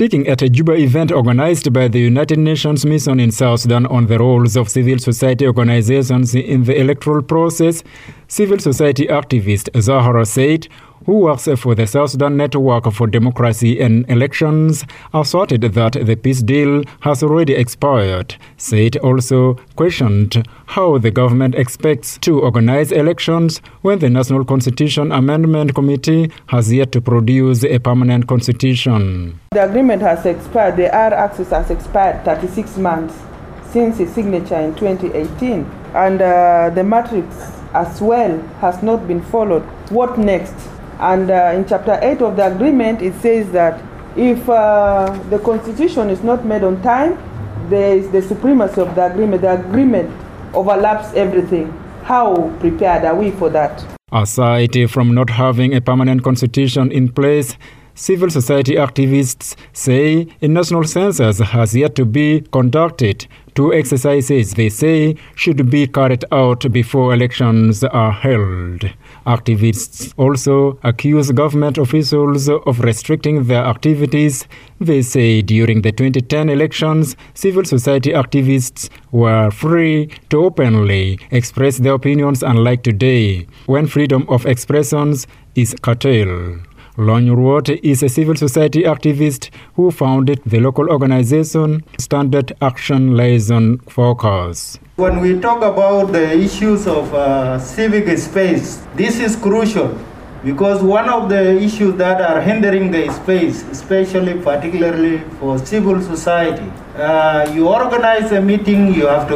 Speaking at a Juba event organized by the United Nations Mission in South Sudan on the roles of civil society organizations in the electoral process, civil society activist Zahra Said, who works for the South Sudan Network for Democracy and Elections, asserted that the peace deal has already expired. Said also questioned how the government expects to organize elections when the National Constitution Amendment Committee has yet to produce a permanent constitution. The agreement has expired. The IR access has expired 36 months since its signature in 2018. And the matrix as well has not been followed. What next? And in Chapter 8 of the agreement, it says that if the constitution is not made on time, there is the supremacy of the agreement. The agreement overlaps everything. How prepared are we for that? Aside from not having a permanent constitution in place, civil society activists say a national census has yet to be conducted. Two exercises, they say, should be carried out before elections are held. Activists also accuse government officials of restricting their activities. They say during the 2010 elections, civil society activists were free to openly express their opinions, unlike today, when freedom of expression is curtailed. Lon Ruot is a civil society activist who founded the local organization Standard Action Liaison Focus. When we talk about the issues of civic space, this is crucial because one of the issues that are hindering the space, especially particularly for civil society, you organize a meeting, you have to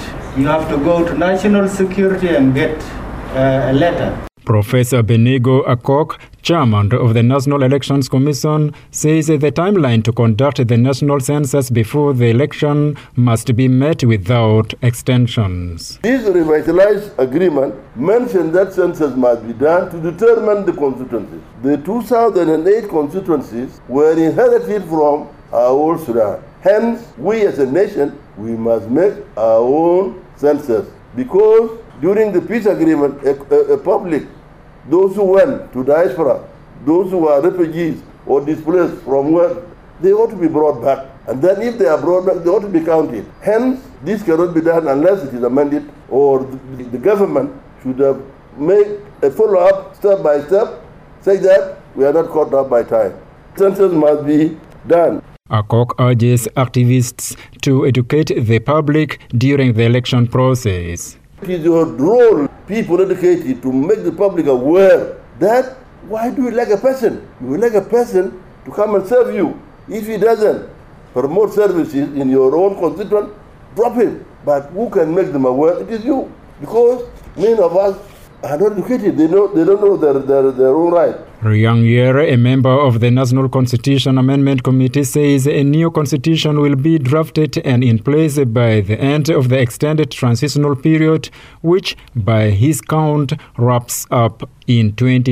go to national security and get a letter. Professor Benigo Akok, chairman of the National Elections Commission, says the timeline to conduct the national census before the election must be met without extensions. This revitalized agreement mentioned that census must be done to determine the constituencies. The 2008 constituencies were inherited from our old Sudan. Hence, we as a nation, we must make our own census because during the peace agreement, a public, those who went to diaspora, those who are refugees or displaced from work, they ought to be brought back. And then if they are brought back, they ought to be counted. Hence, this cannot be done unless it is amended, or the government should have made a follow-up step by step, say that we are not caught up by time. Census must be done. Akok urges activists to educate the public during the election process. It is your role, people educated, to make the public aware that why do you elect a person? You elect a person to come and serve you. If he doesn't promote services in your own constituent, drop him. But who can make them aware? It is you. Because many of us are not educated. They don't know their own right. Riyang Yere, a member of the National Constitution Amendment Committee, says a new constitution will be drafted and in place by the end of the extended transitional period, which, by his count, wraps up in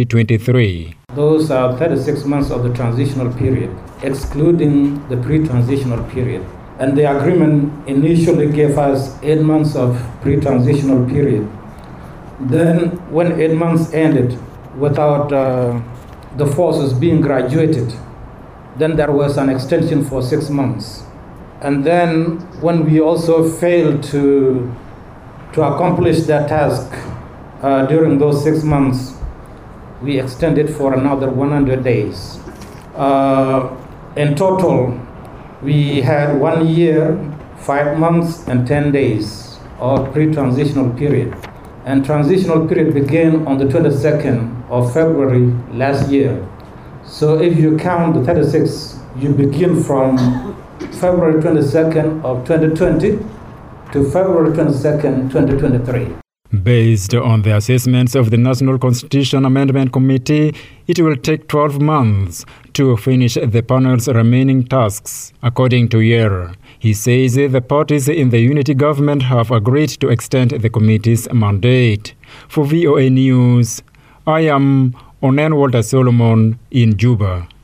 2023. Those are 36 months of the transitional period, excluding the pre-transitional period. And the agreement initially gave us 8 months of pre-transitional period. Then, when 8 months ended without the forces being graduated, then there was an extension for 6 months. And then when we also failed to accomplish that task during those 6 months, we extended for another 100 days. In total, we had 1 year, 5 months, and 10 days of pre-transitional period. And transitional period began on the 22nd of February last year. So if you count the 36, you begin from February 22nd of 2020 to February 22nd, 2023. Based on the assessments of the National Constitution Amendment Committee, it will take 12 months to finish the panel's remaining tasks, according to Yere. He says the parties in the unity government have agreed to extend the committee's mandate. For VOA News, I am Onen Walter Solomon in Juba.